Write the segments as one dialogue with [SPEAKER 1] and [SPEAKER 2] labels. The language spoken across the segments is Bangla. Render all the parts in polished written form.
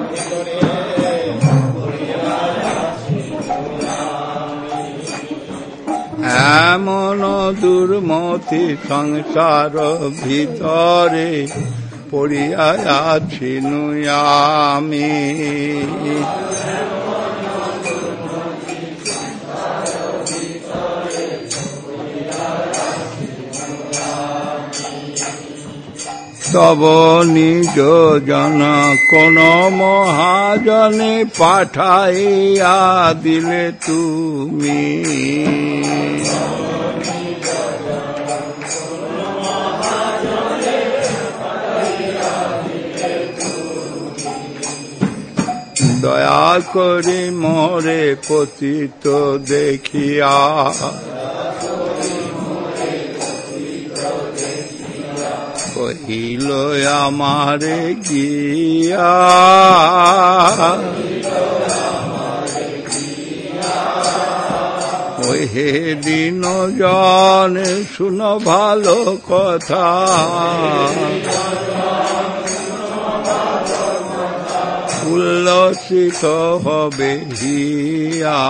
[SPEAKER 1] এমন দুর্মতি সংসার ভিতরে পড়িয়া আছি আমি। তব নিজ জন কোন মহাজনে পাঠাইয়া দিলে তুমি। দয়া করে মোরে পতিত দেখিয়া কহিল আমারে গিয়া, ওই হে দিন জন শুনো ভালো কথা, উল্লসিত হবে হিয়া।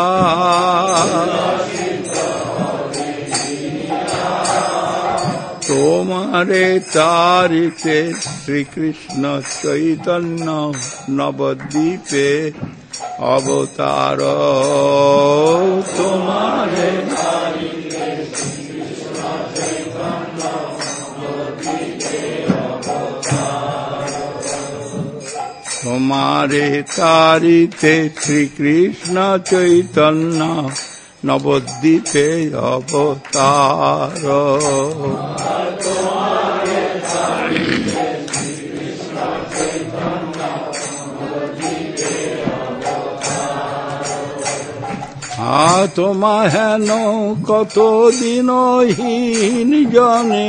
[SPEAKER 1] তোমারে চারিতে শ্রীকৃষ্ণ চৈতন্য নবদ্বীপে অবতার। তোমারে তোমারে চারিতে শ্রীকৃষ্ণ চৈতন্য নবদ্বীপে অবতার। তোমা হেন কত দিনহীন জনে,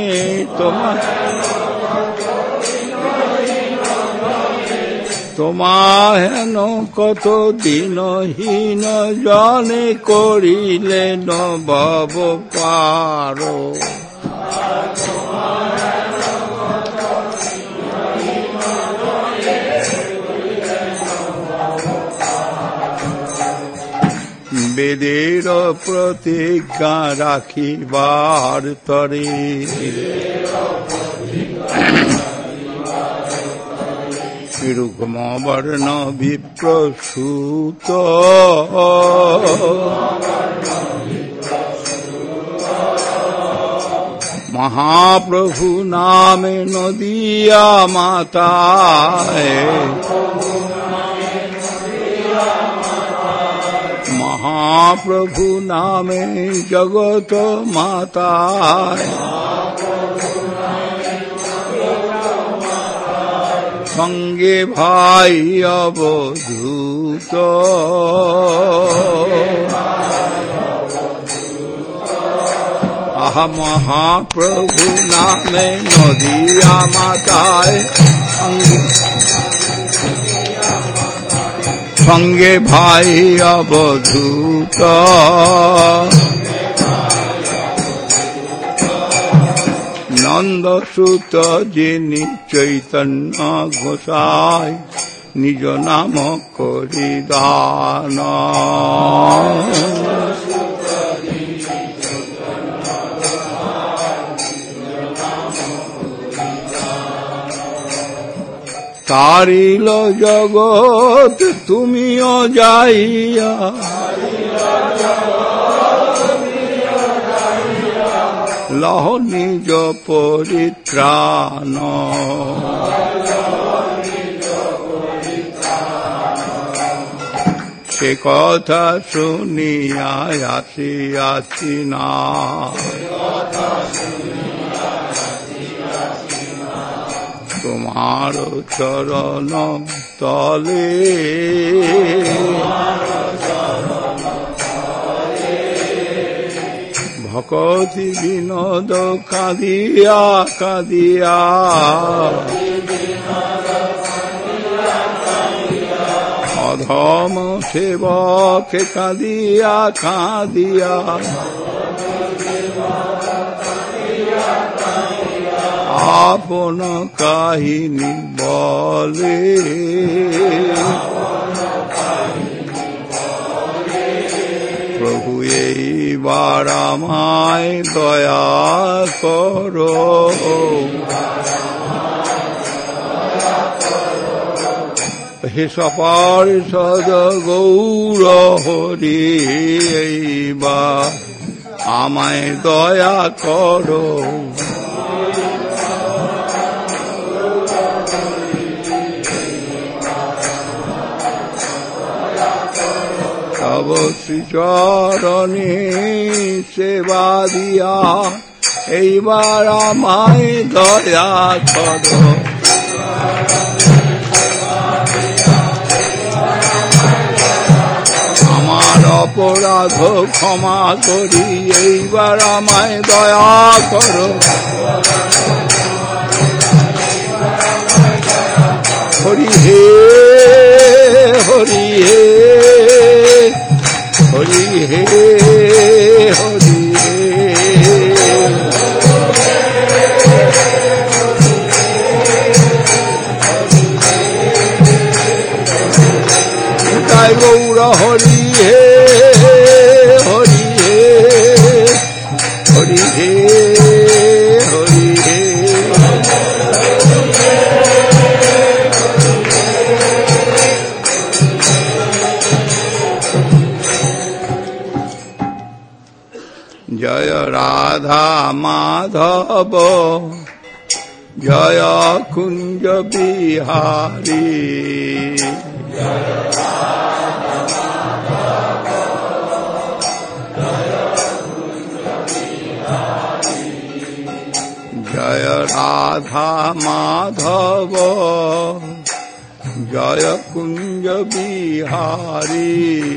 [SPEAKER 1] তোমা হেন কত দিনহীন জনে করিলে নবব পার। বেদের প্রতিজ্ঞা রাখিবার তরে, রুগ্ম বর্ণ বিপ্রসূত মহাপ্রভু নামে নদিয়া মাতায়, মহাপ্রভু নামে জগত মাতায়, সঙ্গে ভাই অবধূত। আহা মহাপ্রভু নামে নদিয়া মাতায়, সঙ্গে ভাই অবধূত। নন্দসুত যিনি চৈতন্য গোসাই, নিজ নাম করি দান। তারিল জগৎ তুমিও যাইয়া, লহ নিজ পরিত্রাণ। সে কথা শুনিয়া আসিয়াছি না, তোমার চরণ তলে ভকতি বিনোদ কাঁদিয়া কাঁদিয়া, অধম সেবক কাঁদিয়া কাঁদিয়া, আপন কাহিনী বলে, প্রভু এইবার আমায় দয়া করো, হে সপার্ষদ গৌর হরি এইবার আমায় দয়া করো, তব শ্রীচরণে সেবা দিয়া এইবার আমায় দয়া করো, আমার অপরাধ ক্ষমা করি এইবার আমায় দয়া করো, হরি হে হরি হে হরি হে হরি হে, জয় গৌর হরি হে হরি হে হরি হে হরি হে, জয় রাধা মাধব জয় কুঞ্জ বিহারী, জয় রাধা মাধব জয় কুঞ্জ বিহারী,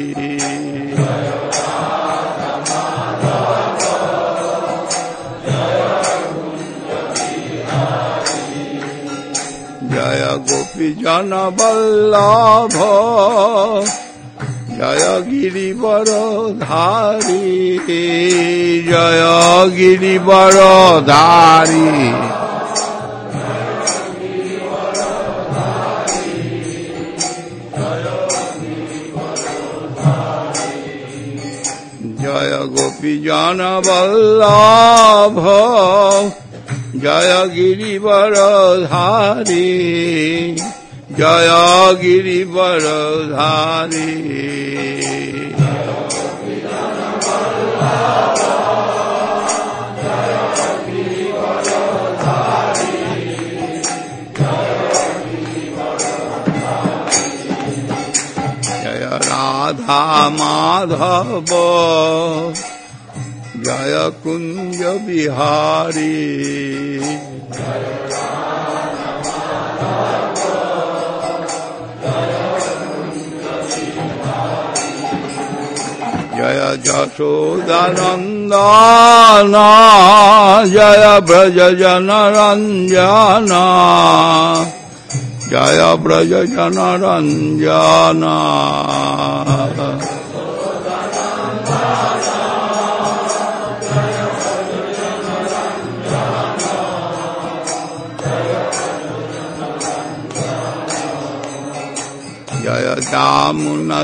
[SPEAKER 1] জয় গোপী জন বল্লভ জয় গিরিবর ধারী, জয় গিরিবর ধারী, জয় গোপী জন বল্লভ জয় গিরিবর ধারী, জয় গিরিবর ধারী, জয় রাধা মাধব জয় কুঞ্জ বিহারী, জয় যশোদানন্দন জয় ব্রজ জনরঞ্জন, জয় ব্রজ জনরঞ্জন, জয় যমুনা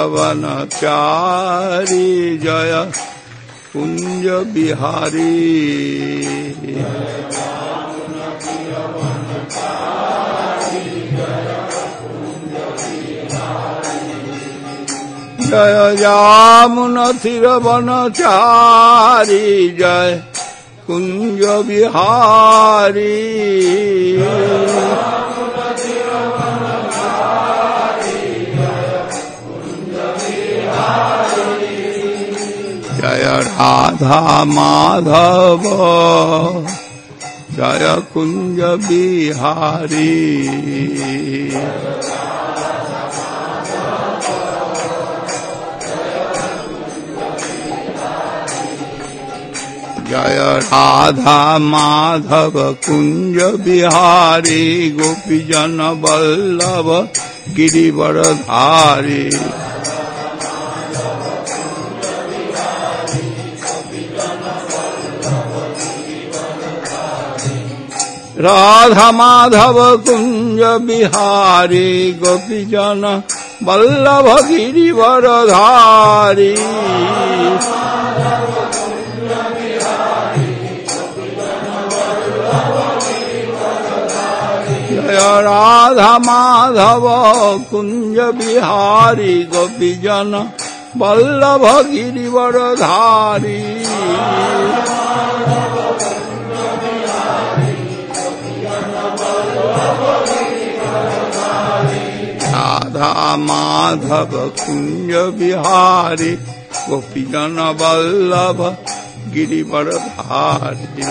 [SPEAKER 1] তীরবনচারী জয় কুঞ্জ বিহারী, জয় যমুনা তীরবনচারী জয় কুঞ্জ বিহারী, জয় রাধা মাধব জয় কুঞ্জ বিহারী, জয় রাধা মাধব কুঞ্জ বিহারী, গোপীজন বল্লভ গিরিবর ধারী, राधा माधव कुंज बिहारी गोपी जन वल्लभ गिरिवरधारी जय राधा माधव कुंज बिहारी गोपी जन वल्लभ गिरिवरधारी राधा माधव कुंज बिहारी गोपी जन वल्लभ गिरिवरधारी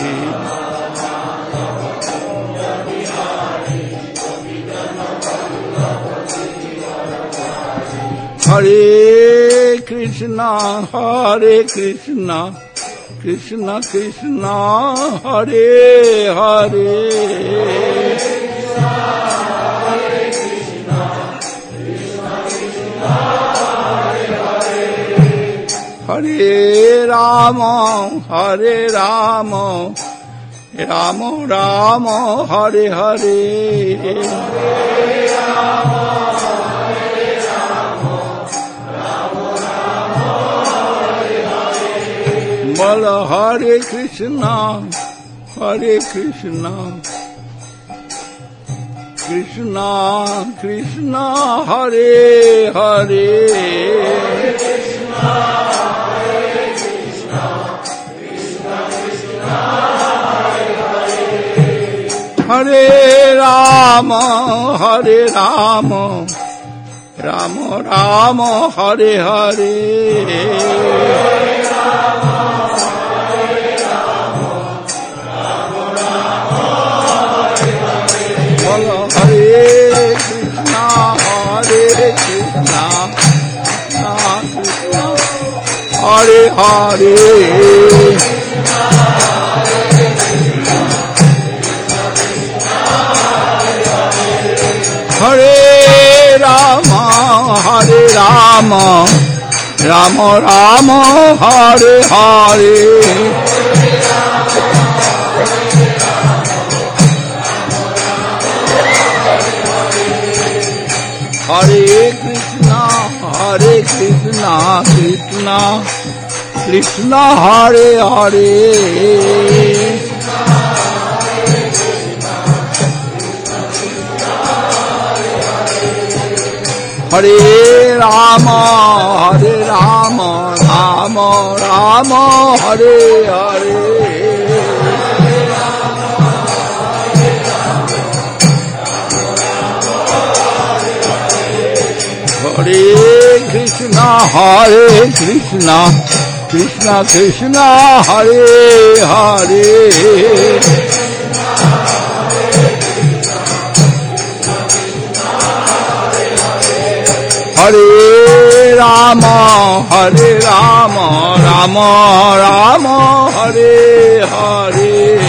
[SPEAKER 1] हरे कृष्णा कृष्णा कृष्णा हरे हरे हरे राम राम राम हरे हरे बोल हरे कृष्णा कृष्णा कृष्णा हरे हरे हरे राम राम राम हरे हरे बोलो हरे कृष्णा कृष्णा हरे हरे हरे राम राम राम हरे हरे हरे कृष्णा कृष्णा कृष्णा हरे हरे हरे राम राम राम हरे हरे हरे कृष्णा कृष्णा कृष्णा हरे हरे हरे राम राम राम हरे हरे